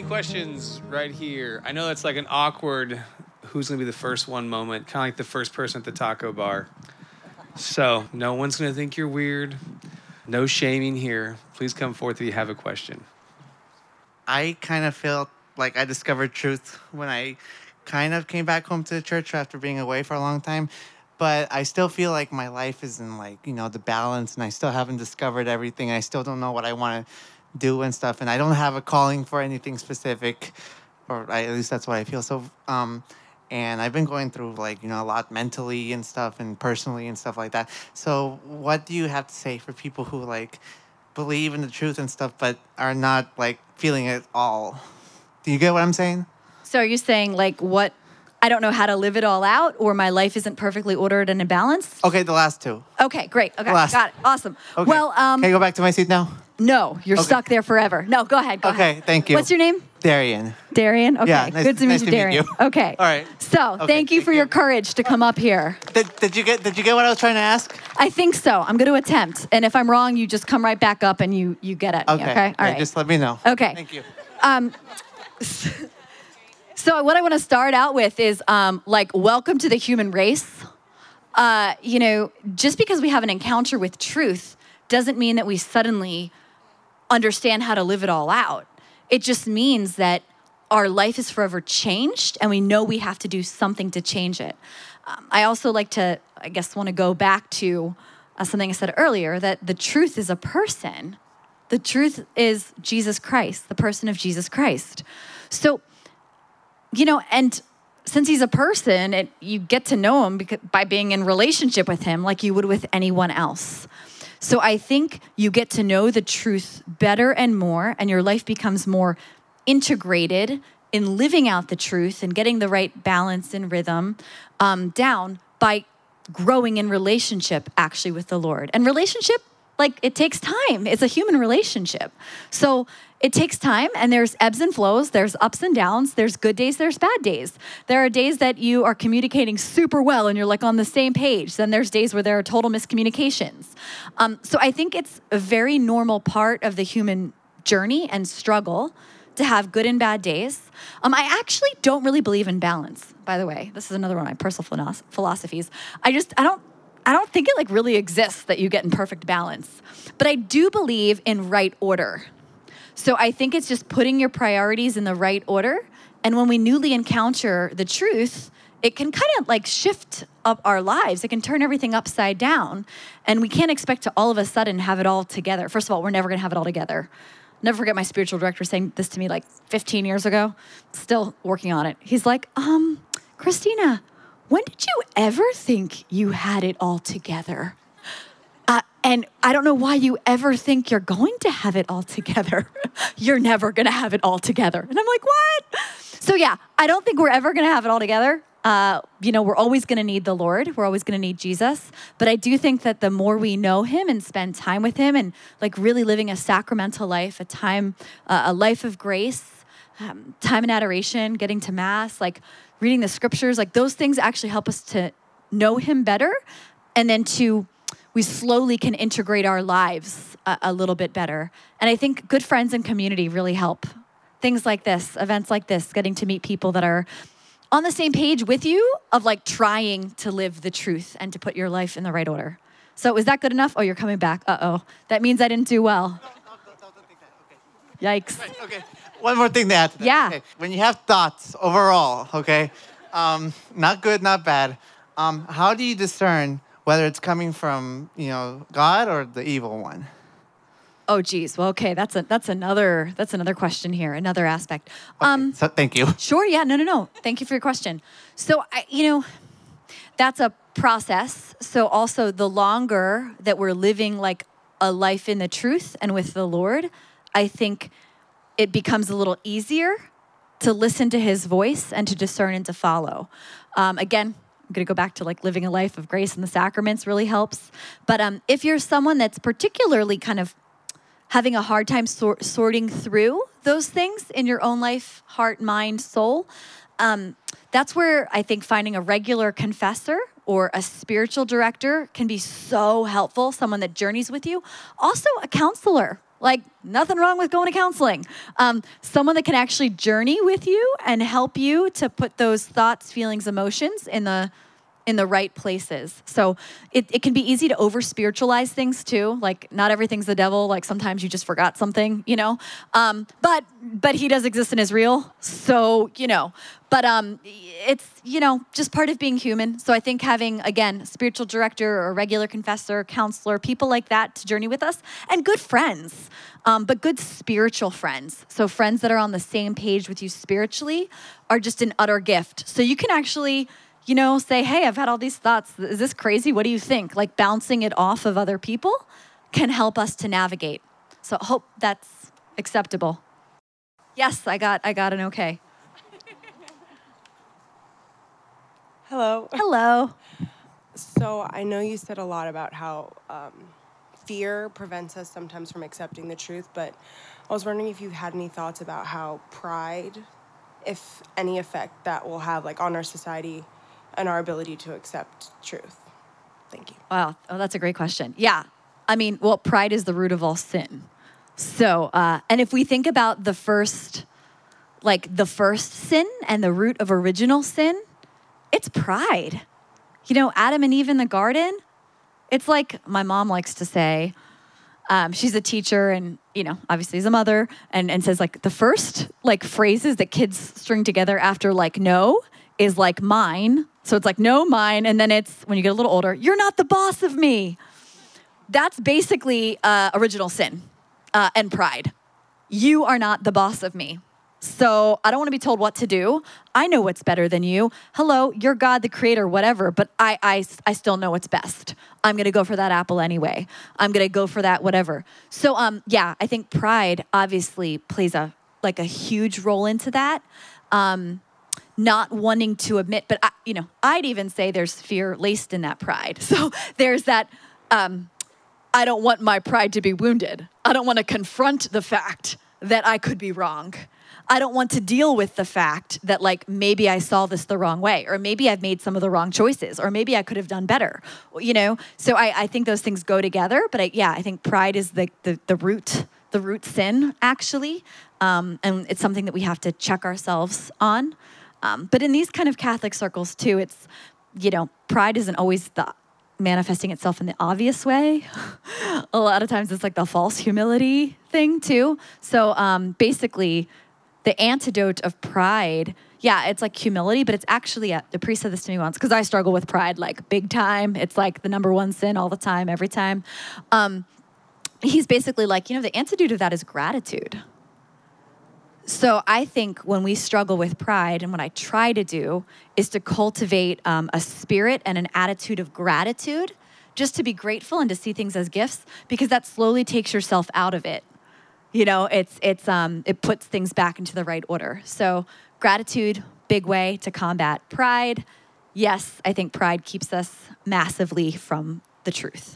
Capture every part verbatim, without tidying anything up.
questions right here. I know that's like an awkward who's going to be the first one moment, kind of like the first person at the taco bar. So no one's going to think you're weird. No shaming here. Please come forth if you have a question. I kind of felt like I discovered truth when I kind of came back home to the church after being away for a long time. But I still feel like my life is in, like, you know, the balance, and I still haven't discovered everything. I still don't know what I want to do and stuff, and I don't have a calling for anything specific, or I, at least that's what I feel. So, um, and I've been going through, like, you know, a lot mentally and stuff, and personally and stuff like that. So what do you have to say for people who, like, believe in the truth and stuff, but are not, like, feeling it all? Do you get what I'm saying? So are you saying, like, what, I don't know how to live it all out, or my life isn't perfectly ordered and in balance? Okay, the last two. Okay, great. Okay, Last. got it. Awesome. Okay. Well, um, Can I go back to my seat now? no, you're Okay. stuck there forever. No, go ahead. Go Okay, ahead. thank you. What's your name? Darian. Darian? Okay, Yeah, nice- good to meet nice you, to meet Darian. you. Okay. All right. So, Okay, thank you thank for you. your courage to come up here. Did, did you get Did you get what I was trying to ask? I think so. I'm going to attempt. And if I'm wrong, you just come right back up and you you get at me, Okay. okay? All Yeah, right. Just let me know. Okay. Thank you. Um, so what I want to start out with is um, like, welcome to the human race. Uh, you know, just because we have an encounter with truth doesn't mean that we suddenly understand how to live it all out. It just means that our life is forever changed, and we know we have to do something to change it. Um, I also like to, I guess, want to go back to uh, something I said earlier, that the truth is a person. The truth is Jesus Christ, the person of Jesus Christ. So, you know, and since he's a person, it, you get to know him because, by being in relationship with him like you would with anyone else. So I think you get to know the truth better and more, and your life becomes more integrated in living out the truth and getting the right balance and rhythm um, down by growing in relationship actually with the Lord. And relationship, like, it takes time. It's a human relationship. So it takes time, and there's ebbs and flows, there's ups and downs, there's good days, there's bad days. There are days that you are communicating super well and you're like on the same page. Then there's days where there are total miscommunications. Um, so I think it's a very normal part of the human journey and struggle to have good and bad days. Um, I actually don't really believe in balance, by the way. This is another one of my personal philos- philosophies. I just, I don't, I don't think it like really exists that you get in perfect balance. But I do believe in right order. So I think it's just putting your priorities in the right order. And when we newly encounter the truth, it can kind of like shift up our lives. It can turn everything upside down. And we can't expect to all of a sudden have it all together. First of all, we're never going to have it all together. Never forget my spiritual director saying this to me like fifteen years ago. Still working on it. He's like, um, Christina, when did you ever think you had it all together? Uh, and I don't know why you ever think you're going to have it all together. You're never going to have it all together. And I'm like, what? So yeah, I don't think we're ever going to have it all together. Uh, you know, we're always going to need the Lord. We're always going to need Jesus. But I do think that the more we know him and spend time with him and like really living a sacramental life, a time, uh, a life of grace, um, time in adoration, getting to mass, like reading the scriptures, like those things actually help us to know him better. And then to, we slowly can integrate our lives a, a little bit better. And I think good friends and community really help. Things like this, events like this, getting to meet people that are on the same page with you of like trying to live the truth and to put your life in the right order. So is that good enough? Oh, you're coming back. Uh-oh. That means I didn't do well. No, no, no, don't think that. Okay. Yikes. Right, okay. One more thing to add to that. Yeah. Okay. When you have thoughts overall, okay, um, not good, not bad, um, how do you discern whether it's coming from, you know, God or the evil one? Oh, geez. Well, okay. That's a that's another that's another question here. Another aspect. Okay, Um, so thank you. Sure. Yeah. No. No. No. Thank you for your question. So, I, you know, that's a process. So, also, the longer that we're living like a life in the truth and with the Lord, I think it becomes a little easier to listen to His voice and to discern and to follow. Um, again. I'm going to go back to like living a life of grace and the sacraments really helps. But um, if you're someone that's particularly kind of having a hard time sor- sorting through those things in your own life, heart, mind, soul, um, that's where I think finding a regular confessor or a spiritual director can be so helpful, someone that journeys with you. Also a counselor. Like, nothing wrong with going to counseling. Um, someone that can actually journey with you and help you to put those thoughts, feelings, emotions in the in the right places. So it, it can be easy to over spiritualize things too. Like, not everything's the devil. Like, sometimes you just forgot something, you know. Um, but but he does exist and is real. So, you know. But um, it's, you know, just part of being human. So I think having, again, a spiritual director or a regular confessor, counselor, people like that to journey with us, and good friends, um, but good spiritual friends. So friends that are on the same page with you spiritually are just an utter gift. So you can actually, you know, say, hey, I've had all these thoughts. Is this crazy? What do you think? Like, bouncing it off of other people can help us to navigate. So I hope that's acceptable. Yes, I got I got an okay. Hello. Hello. So I know you said a lot about how um, fear prevents us sometimes from accepting the truth, but I was wondering if you had any thoughts about how pride, if any effect that will have like on our society and our ability to accept truth. Thank you. Wow. Oh, that's a great question. Yeah. I mean, well, pride is the root of all sin. So, uh, and if we think about the first, like the first sin and the root of original sin, it's pride. You know, Adam and Eve in the garden, it's like my mom likes to say, um, she's a teacher and, you know, obviously is a mother, and, and says like the first like phrases that kids string together after like no is like mine. So it's like no, mine. And then it's, when you get a little older, you're not the boss of me. That's basically uh, original sin uh, and pride. You are not the boss of me. So I don't want to be told what to do. I know what's better than you. Hello, you're God, the creator, whatever, but I, I, I still know what's best. I'm going to go for that apple anyway. I'm going to go for that whatever. So um, yeah, I think pride obviously plays a like a huge role into that. Um, not wanting to admit, but I, you know, I'd even say there's fear laced in that pride. So there's that, um, I don't want my pride to be wounded. I don't want to confront the fact that I could be wrong. I don't want to deal with the fact that like maybe I saw this the wrong way, or maybe I've made some of the wrong choices, or maybe I could have done better, you know? So I, I think those things go together, but I, yeah, I think pride is the, the, the root, the root sin actually. Um, and it's something that we have to check ourselves on. Um, but in these kind of Catholic circles too, it's, you know, pride isn't always the manifesting itself in the obvious way. A lot of times it's like the false humility thing too. So um, basically, the antidote of pride, yeah, it's like humility, but it's actually, a, the priest said this to me once, because I struggle with pride like big time. It's like the number one sin all the time, every time. Um, he's basically like, you know, the antidote of that is gratitude. So I think when we struggle with pride, and what I try to do is to cultivate um, a spirit and an attitude of gratitude, just to be grateful and to see things as gifts, because that slowly takes yourself out of it. You know, it's it's um it puts things back into the right order. So gratitude, big way to combat pride. Yes, I think pride keeps us massively from the truth.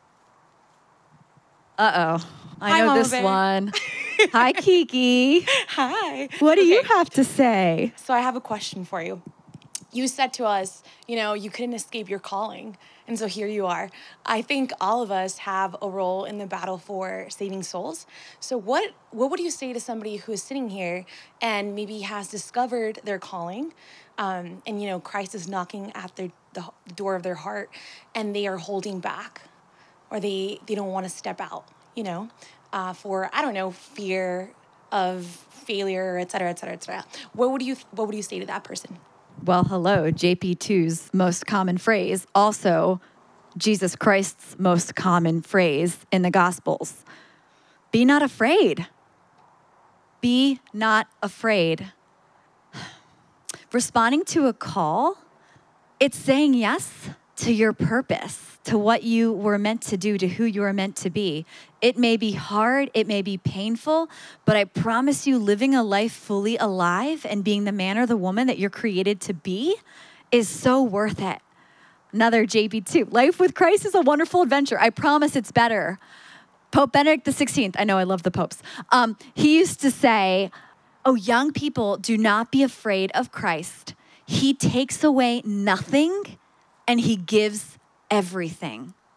Uh-oh. I Hi, know Mama this Bear. one. Hi, Kiki. Hi. What do you Okay, have to say? So I have a question for you. You said to us, you know, you couldn't escape your calling. And so here you are. I think all of us have a role in the battle for saving souls. So what what would you say to somebody who is sitting here and maybe has discovered their calling, um, and, you know, Christ is knocking at their, the door of their heart, and they are holding back, or they, they don't want to step out, you know, uh, for, I don't know, fear of failure, et cetera, et cetera, et cetera. What would you, what would you say to that person? Well, hello, J P two's most common phrase, also Jesus Christ's most common phrase in the Gospels. Be not afraid. Be not afraid. Responding to a call, it's saying yes to your purpose, to what you were meant to do, to who you were meant to be. It may be hard, it may be painful, but I promise you, living a life fully alive and being the man or the woman that you're created to be is so worth it. Another J P two. Life with Christ is a wonderful adventure. I promise it's better. Pope Benedict the sixteenth, I know I love the popes. Um, he used to say, oh, young people, do not be afraid of Christ. He takes away nothing and he gives everything.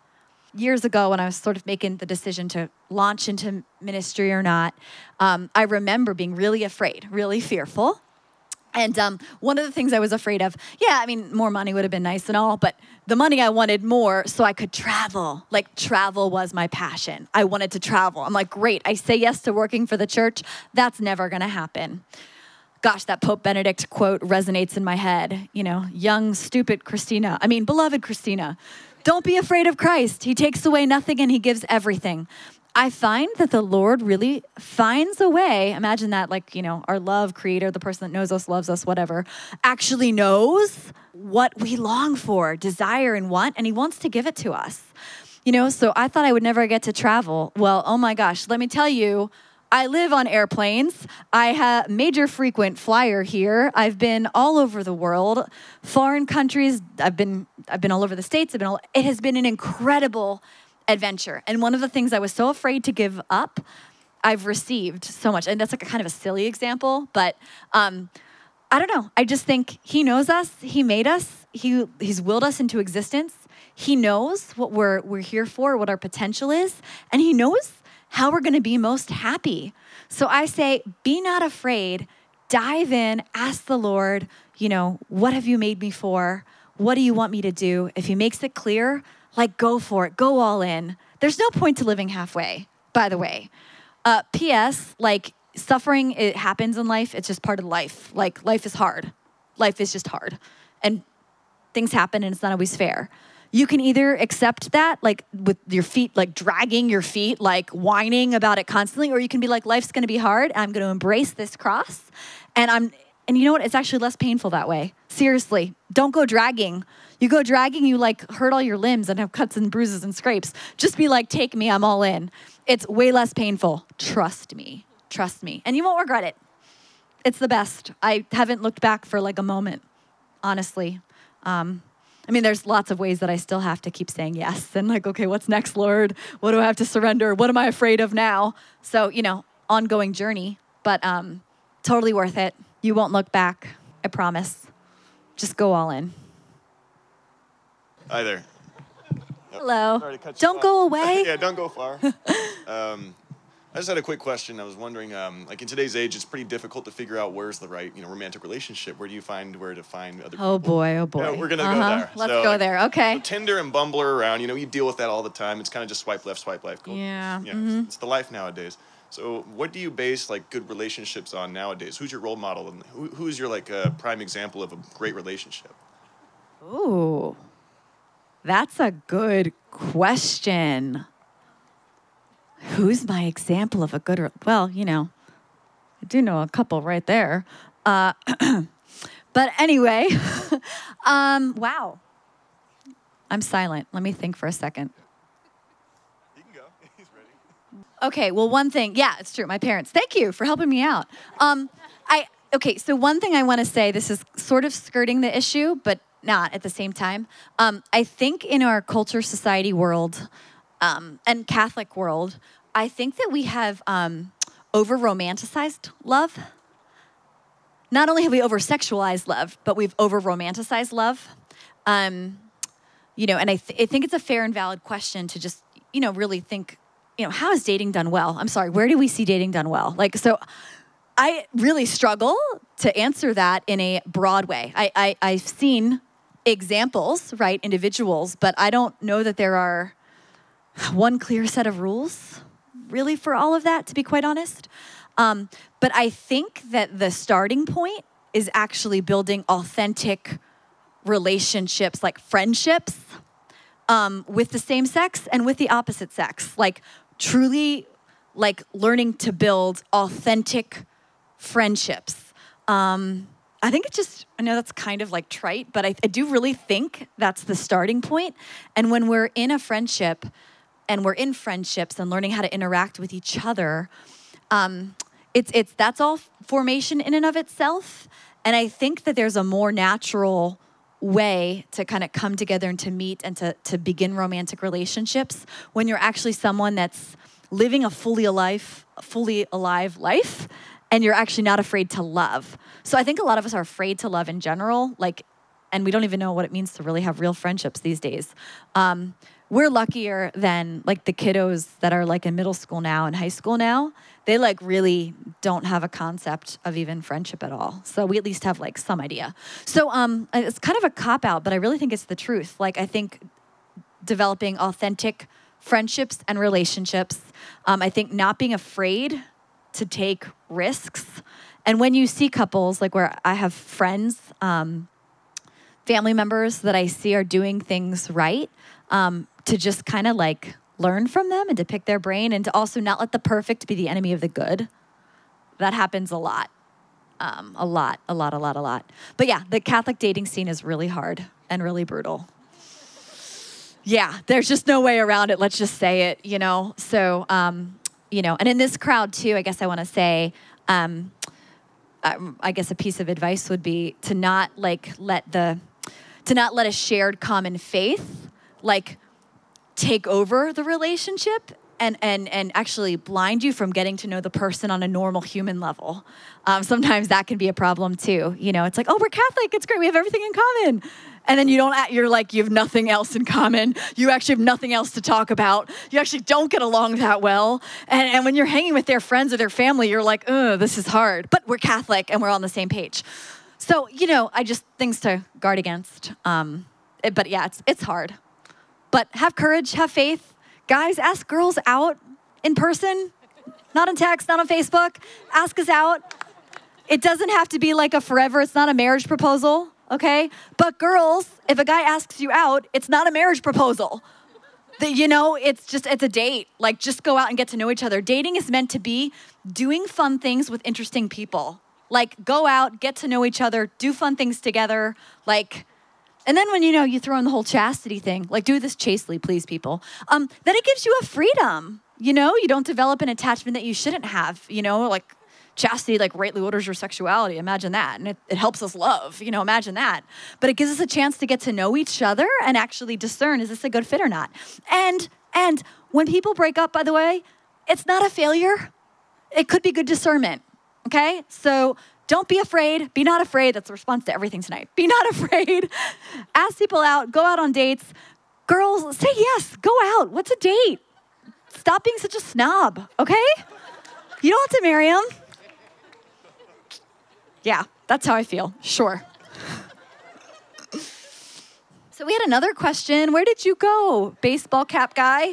years ago when I was sort of making the decision to launch into ministry or not, um, I remember being really afraid, really fearful. And um, one of the things I was afraid of, yeah, I mean, more money would have been nice and all, but the money I wanted more so I could travel. Like, travel was my passion. I wanted to travel. I'm like, great, I say yes to working for the church. That's never going to happen. Gosh, that Pope Benedict quote resonates in my head. You know, young, stupid Christina. I mean, beloved Christina. Don't be afraid of Christ. He takes away nothing and he gives everything. I find that the Lord really finds a way. Imagine that, like, you know, our love creator, the person that knows us, loves us, whatever, actually knows what we long for, desire, and want, and he wants to give it to us. You know, so I thought I would never get to travel. Well, oh my gosh, let me tell you, I live on airplanes. I have major frequent flyer here. I've been all over the world, foreign countries. I've been I've been all over the States. I've been all, it has been an incredible adventure. And one of the things I was so afraid to give up, I've received so much. And that's like a kind of a silly example, but um, I don't know. I just think he knows us. He made us. He he's willed us into existence. He knows what we're we're here for, what our potential is, and he knows how we're going to be most happy. So I say, be not afraid. Dive in, ask the Lord, you know, what have you made me for? What do you want me to do? If he makes it clear, like, go for it. Go all in. There's no point to living halfway, by the way. Uh, P S, like, suffering, it happens in life. It's just part of life. Like, life is hard. Life is just hard. And things happen and it's not always fair. You can either accept that, like, with your feet, like, dragging your feet, like, whining about it constantly, or you can be like, life's going to be hard. I'm going to embrace this cross. And I'm, and you know what? It's actually less painful that way. Seriously. Don't go dragging. You go dragging, you, like, hurt all your limbs and have cuts and bruises and scrapes. Just be like, take me, I'm all in. It's way less painful. Trust me. Trust me. And you won't regret it. It's the best. I haven't looked back for, like, a moment, honestly. Um, I mean, there's lots of ways that I still have to keep saying yes. And like, okay, what's next, Lord? What do I have to surrender? What am I afraid of now? So, you know, ongoing journey, but um, totally worth it. You won't look back. I promise. Just go all in. Hi there. Hello. Sorry to cut you Don't off. go away. Yeah, don't go far. um, I just had a quick question. I was wondering, um, like in today's age, it's pretty difficult to figure out where's the right, you know, romantic relationship. Where do you find where to find other people? Oh boy, oh boy. Yeah, we're gonna uh-huh. go there. Let's so, go like, there. Okay. So Tinder and Bumble are around. You know, you deal with that all the time. It's kind of just swipe left, swipe left. Cool. Yeah, You know, mhm. it's, it's the life nowadays. So what do you base like good relationships on nowadays? Who's your role model and who, who's your like uh, prime example of a great relationship? Ooh, that's a good question. Who's my example of a good, re- well, you know, I do know a couple right there. Uh, but anyway, um, wow. I'm silent. Let me think for a second. You can go. He's ready. Okay, well, one thing, yeah, it's true. My parents. Thank you for helping me out. Um, I okay. So one thing I want to say. This is sort of skirting the issue, but not at the same time. Um, I think in our culture, society, world, um, and Catholic world, I think that we have um, over romanticized love. Not only have we over sexualized love, but we've over romanticized love. Um, you know, and I, th- I think it's a fair and valid question to just, you know, really think, you know, how is dating done well? I'm sorry, where do we see dating done well? Like, so I really struggle to answer that in a broad way. I, I, I've seen examples, right, individuals, but I don't know that there are one clear set of rules, really, for all of that, to be quite honest. Um, but I think that the starting point is actually building authentic relationships, like friendships, um, with the same sex and with the opposite sex. Like truly, like learning to build authentic friendships. Um, I think it's just, I know that's kind of like trite, but I, I do really think that's the starting point. And when we're in a friendship and we're in friendships and learning how to interact with each other, um, it's it's that's all formation in and of itself. And I think that there's a more natural way to kind of come together and to meet and to, to begin romantic relationships when you're actually someone that's living a fully alive, fully alive life, and you're actually not afraid to love. So I think a lot of us are afraid to love in general, like and we don't even know what it means to really have real friendships these days. Um, we're luckier than like the kiddos that are like in middle school now and high school now. They like really don't have a concept of even friendship at all. So we at least have like some idea. So um, it's kind of a cop out, but I really think it's the truth. Like I think developing authentic friendships and relationships. Um, I think not being afraid to take risks. And when you see couples, like where I have friends, um, family members that I see are doing things right, um, to just kind of like learn from them and to pick their brain and to also not let the perfect be the enemy of the good. That happens a lot. Um, a lot, a lot, a lot, a lot. But yeah, the Catholic dating scene is really hard and really brutal. Yeah, there's just no way around it. Let's just say it, you know? So, um, you know, and in this crowd too, I guess I want to say, um, um, I guess a piece of advice would be to not like let the, to not let a shared common faith, like take over the relationship and, and, and actually blind you from getting to know the person on a normal human level. Um, sometimes that can be a problem too. You know, it's like, oh, we're Catholic. It's great. We have everything in common. And then you don't, you're like, you have nothing else in common. You actually have nothing else to talk about. You actually don't get along that well. And, and when you're hanging with their friends or their family, you're like, oh, this is hard. But we're Catholic and we're on the same page. So, you know, I just, things to guard against. Um, it, but yeah, it's it's hard. But have courage, have faith. Guys, ask girls out in person, not in text, not on Facebook. Ask us out. It doesn't have to be like a forever, it's not a marriage proposal. Okay? But girls, if a guy asks you out, it's not a marriage proposal. The, you know, it's just, it's a date. Like, just go out and get to know each other. Dating is meant to be doing fun things with interesting people. Like, go out, get to know each other, do fun things together. Like, and then when, you know, you throw in the whole chastity thing, like, do this chastely, please, people. Um, then it gives you a freedom. You know, you don't develop an attachment that you shouldn't have, you know, like, chastity, like, rightly orders your sexuality. Imagine that. And it, it helps us love, you know, imagine that. But it gives us a chance to get to know each other and actually discern, is this a good fit or not? And, and when people break up, by the way, it's not a failure. It could be good discernment, okay? So don't be afraid. Be not afraid. That's the response to everything tonight. Be not afraid. Ask people out. Go out on dates. Girls, say yes. Go out. What's a date? Stop being such a snob, okay? You don't have to marry them. Yeah, that's how I feel. Sure. So we had another question. Where did you go, baseball cap guy?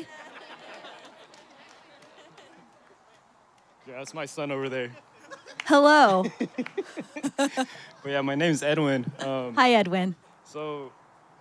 Yeah, that's my son over there. Hello. But yeah, my name's Edwin. Um, Hi, Edwin. So,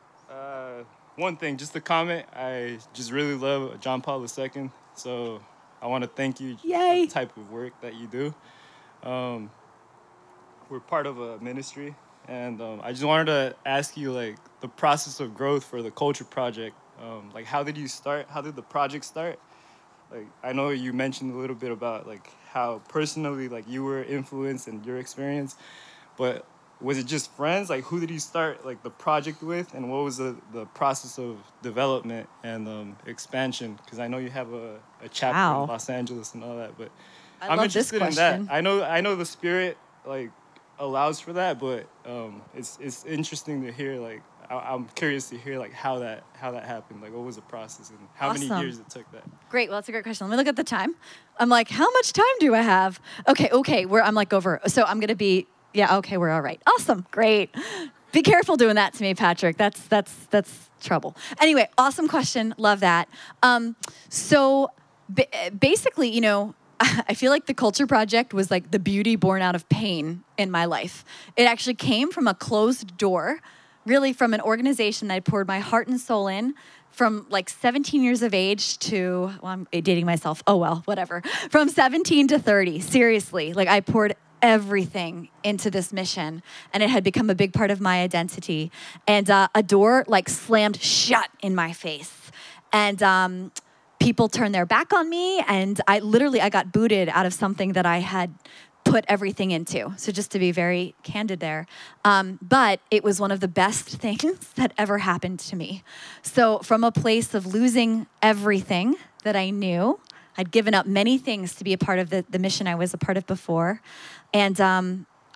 uh, one thing, just a comment. I just really love John Paul the Second. So I want to thank you Yay. for the type of work that you do. Um, we're part of a ministry, and um, I just wanted to ask you, like, the process of growth for the Culture Project. Um, like, how did you start? How did the project start? Like, I know you mentioned a little bit about, like, how personally, like, you were influenced and your experience, but was it just friends? Like, who did you start, like, the project with, and what was the, the process of development and um, expansion? Because I know you have a, a chapter Wow. in Los Angeles and all that, but I I'm love this interested in that. question. I know, I know the spirit, like, allows for that, but um, it's it's interesting to hear, like, I, I'm curious to hear, like, how that how that happened, like, what was the process and how many Awesome. years it took that. Great. Well, that's a great question. Let me look at the time. I'm like, how much time do I have? Okay, okay. We're, I'm like over. So I'm going to be, yeah, okay, we're all right. Awesome. Great. Be careful doing that to me, Patrick. That's, that's, that's trouble. Anyway, awesome question. Love that. Um, so ba- basically, you know, I feel like the Culture Project was like the beauty born out of pain in my life. It actually came from a closed door, really from an organization that I poured my heart and soul in from like seventeen years of age to, well, I'm dating myself. Oh, well, whatever. From seventeen to thirty, seriously. Like, I poured everything into this mission, and it had become a big part of my identity. And uh, a door like slammed shut in my face. And um, people turned their back on me, and I literally, I got booted out of something that I had put everything into. So just to be very candid there. Um, but it was one of the best things that ever happened to me. So from a place of losing everything that I knew, I'd given up many things to be a part of the, the mission I was a part of before. And um,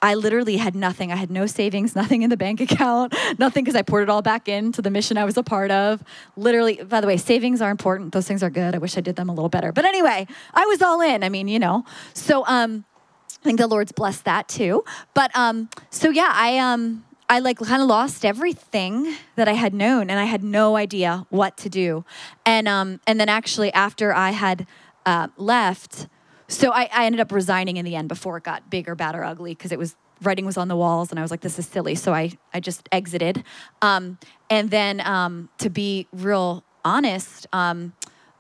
I literally had nothing. I had no savings, nothing in the bank account, nothing because I poured it all back into the mission I was a part of. Literally, by the way, savings are important. Those things are good. I wish I did them a little better. But anyway, I was all in. I mean, you know. So um, I think the Lord's blessed that too. But um, so yeah, I um, I like kind of lost everything that I had known, and I had no idea what to do. And um, and then actually after I had uh, left. So I, I ended up resigning in the end before it got big or bad or ugly because it was writing was on the walls and I was like, this is silly. So I, I just exited. Um, and then um, to be real honest, um,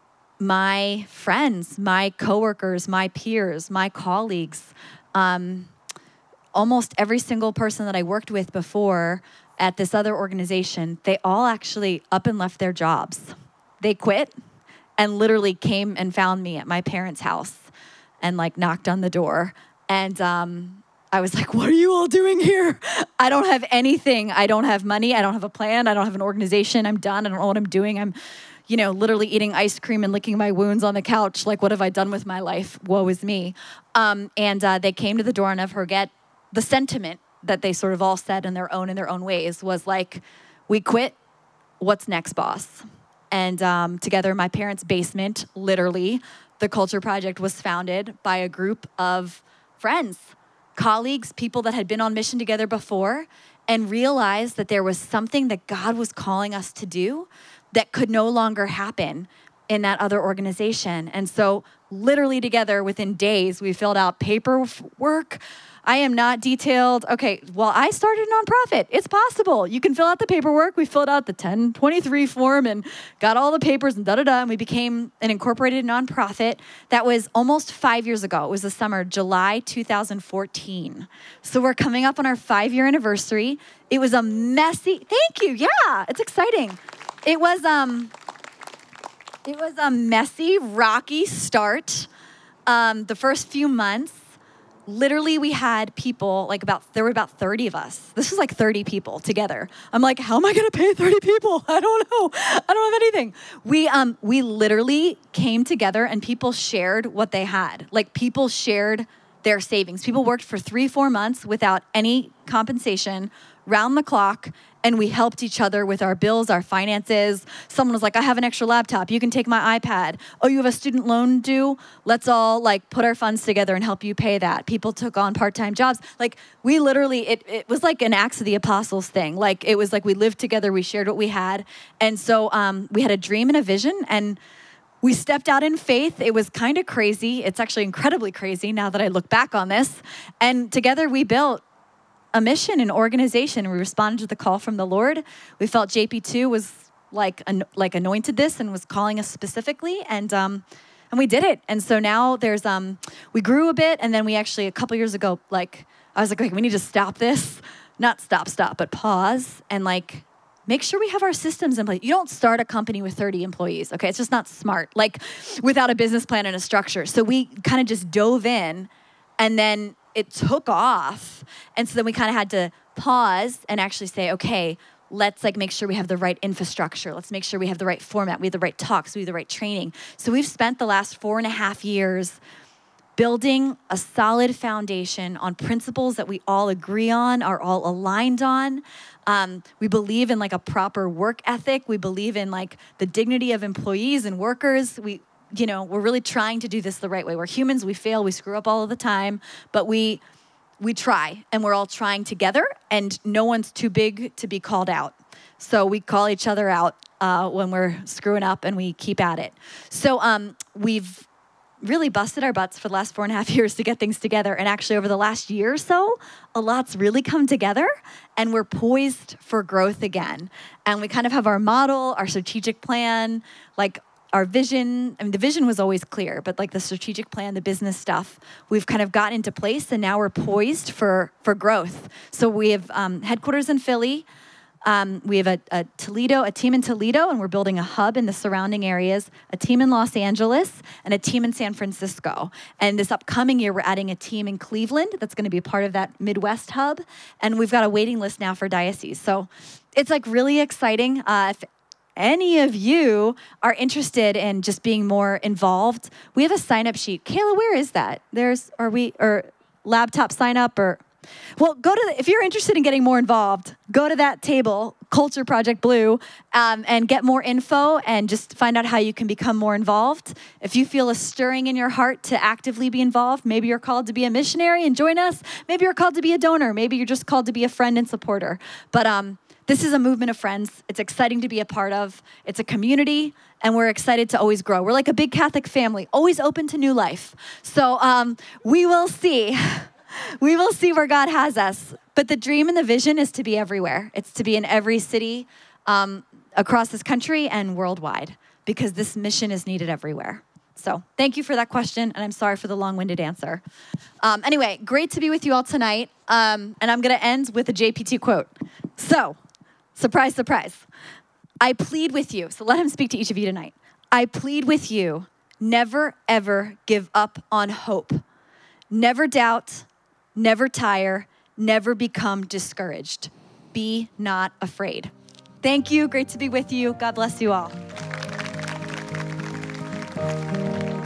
my friends, my coworkers, my peers, my colleagues, um, almost every single person that I worked with before at this other organization, they all actually up and left their jobs. They quit and literally came and found me at my parents' house. And like knocked on the door. And um, I was like, what are you all doing here? I don't have anything. I don't have money. I don't have a plan. I don't have an organization. I'm done. I don't know what I'm doing. I'm, you know, literally eating ice cream and licking my wounds on the couch. Like, what have I done with my life? Woe is me. Um, and uh, they came to the door, and I'll never forget the sentiment that they sort of all said in their own, in their own ways was like, we quit. What's next, boss? And um, together in my parents' basement, literally, the Culture Project was founded by a group of friends, colleagues, people that had been on mission together before and realized that there was something that God was calling us to do that could no longer happen in that other organization. And so literally together within days, we filled out paperwork. I am not detailed. Okay, well, I started a nonprofit. It's possible. You can fill out the paperwork. We filled out the ten twenty-three form and got all the papers and da-da-da, and we became an incorporated nonprofit. That was almost five years ago. It was the summer, July two thousand fourteen. So we're coming up on our five-year anniversary. It was a messy, thank you, yeah, it's exciting. It was, um, it was a messy, rocky start. Um, the first few months, literally, we had people, like about, there were about thirty of us. This was like thirty people together. I'm like, how am I going to pay thirty people? I don't know. I don't have anything. We um we literally came together and people shared what they had. Like people shared their savings. People worked for three, four months without any compensation, round the clock, and we helped each other with our bills, our finances. Someone was like, I have an extra laptop. You can take my iPad. Oh, you have a student loan due? Let's all like put our funds together and help you pay that. People took on part-time jobs. Like we literally, it, it was like an Acts of the Apostles thing. Like it was like we lived together, we shared what we had. And so um, we had a dream and a vision, and we stepped out in faith. It was kind of crazy. It's actually incredibly crazy now that I look back on this. And together we built a mission, an organization. We responded to the call from the Lord. We felt J P two was like an, like anointed this and was calling us specifically, and um, and we did it. And so now there's um, we grew a bit, and then we actually a couple years ago, like I was like, okay, we need to stop this, not stop, stop, but pause and like make sure we have our systems in place. You don't start a company with thirty employees, okay? It's just not smart, like without a business plan and a structure. So we kind of just dove in, and then it took off. And so then we kind of had to pause and actually say, okay, let's like make sure we have the right infrastructure. Let's make sure we have the right format. We have the right talks. We have the right training. So we've spent the last four and a half years building a solid foundation on principles that we all agree on, are all aligned on. Um, we believe in like a proper work ethic. We believe in like the dignity of employees and workers. We You know, we're really trying to do this the right way. We're humans, we fail, we screw up all of the time, but we we try, and we're all trying together, and no one's too big to be called out. So we call each other out uh, when we're screwing up, and we keep at it. So um, we've really busted our butts for the last four and a half years to get things together, and actually over the last year or so, a lot's really come together, and we're poised for growth again. And we kind of have our model, our strategic plan, like our vision. I mean, the vision was always clear, but like the strategic plan, the business stuff, we've kind of gotten into place, and now we're poised for for growth. So we have um, headquarters in Philly. Um, we have a, a Toledo, a team in Toledo, and we're building a hub in the surrounding areas, a team in Los Angeles, and a team in San Francisco. And this upcoming year, we're adding a team in Cleveland that's going to be a part of that Midwest hub. And we've got a waiting list now for diocese. So it's like really exciting. Uh, if any of you are interested in just being more involved, we have a sign-up sheet. Kayla, where is that? There's, are we, or laptop sign-up, or Well, go to the, if you're interested in getting more involved, go to that table, Culture Project Blue, um, and get more info and just find out how you can become more involved. If you feel a stirring in your heart to actively be involved, maybe you're called to be a missionary and join us. Maybe you're called to be a donor. Maybe you're just called to be a friend and supporter. But um, this is a movement of friends. It's exciting to be a part of. It's a community, and we're excited to always grow. We're like a big Catholic family, always open to new life. So um, we will see. We will see where God has us. But the dream and the vision is to be everywhere. It's to be in every city um, across this country and worldwide, because this mission is needed everywhere. So thank you for that question, and I'm sorry for the long-winded answer. Um, anyway, great to be with you all tonight. Um, and I'm going to end with a J P T quote. So, surprise, surprise. I plead with you. So let him speak to each of you tonight. I plead with you, never, ever give up on hope. Never doubt, never tire, never become discouraged. Be not afraid. Thank you. Great to be with you. God bless you all.